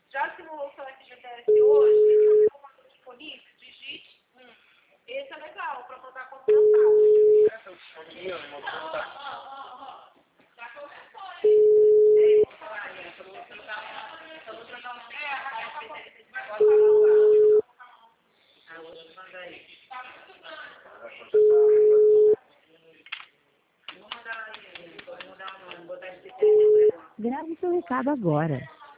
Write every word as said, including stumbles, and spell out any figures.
Já simulou o seu F G T S hoje? Tem um informação disponível? Digite. Hum. Esse é legal, para botar como cansado. Aqui, ó, uma conta. Já começou, hein? É, eu vou trocar eu vou trocar uma. É, a vai colocar uma. Ah, vou te mandar aí. Tá vou mandar aí, vou mandar um, botar esse. Grave seu recado agora.